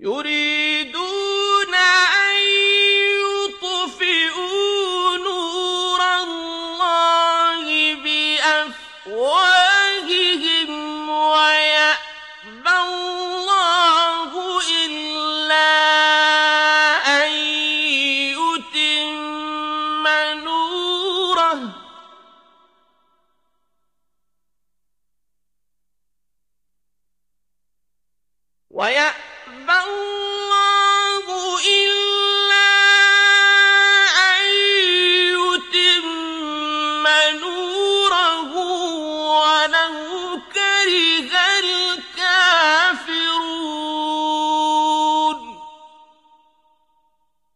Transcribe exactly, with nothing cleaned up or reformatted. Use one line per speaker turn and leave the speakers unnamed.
يريدون أن يطفئوا نور الله بأفواههم ويأبى الله إلا أن يتم نوره ويأبى